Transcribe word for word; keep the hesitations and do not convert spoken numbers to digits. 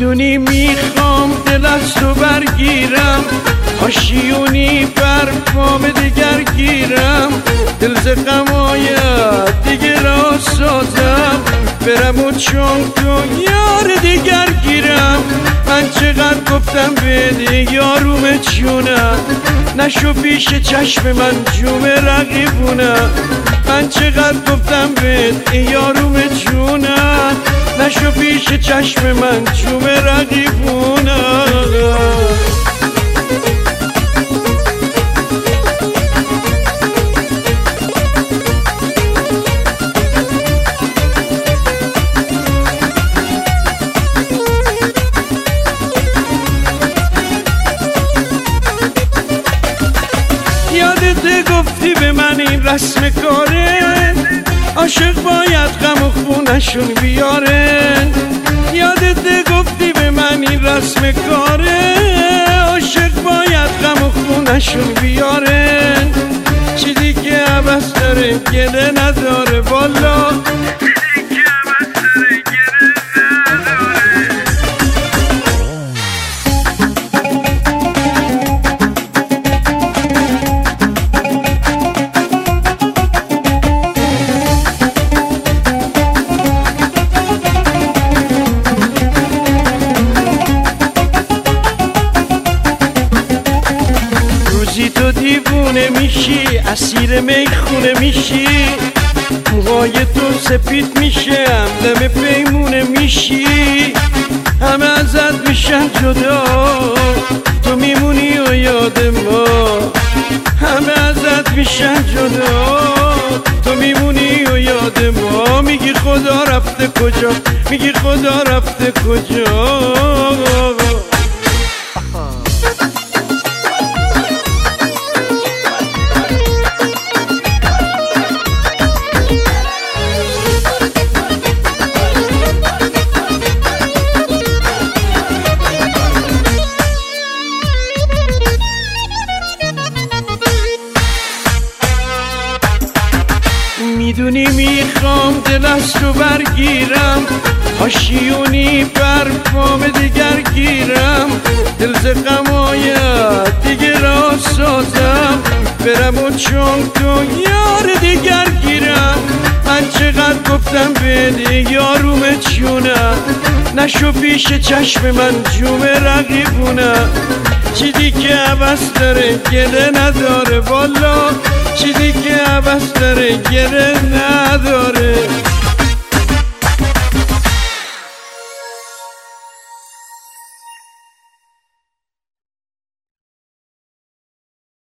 میدونی میخوام دل از تو برگیرم، آشیونی بر پام دیگر گیرم، دل ز غمایت دیگه را سازم، برم و چون تو یار دیگر گیرم. من چقدر گفتم بده یاروم چونم، نشو پیش چشم من جوم رقیبونم. من چقدر گفتم بده یاروم چونم، نشو پیش چشم من جوم رقیبونم. یادت گفتی به من این رسم کاره، عاشق باید غم و خونشون بیاره. یادت گفتی به من این رسم کاره، عاشق باید غم و خونشون بیاره. چیزی که عباس داره گله نداره والا، تو دیوونه میشی، اسیر میخونه میشی، موهای تو سپید میشه، همدم پیمونه میشی، همه ازت میشن جدا، تو میمونی و یاد ما. همه ازت میشن جدا، تو میمونی و یاد ما. میگی خدا رفته کجا، میگی خدا رفته کجا. میدونی میخوام دل از تو برگیرم، آشیونی بر پام دیگر گیرم، دل ز غمایت دیگه را سازم، برم و چون تو یار دیگر گیرم. من چقدر گفتم بده یاروم چونم، نشو پیش چشم من جوم رقیبونم. چیزی که عباس داره گله نداره والا، چیزی که عباس داره گله نداره.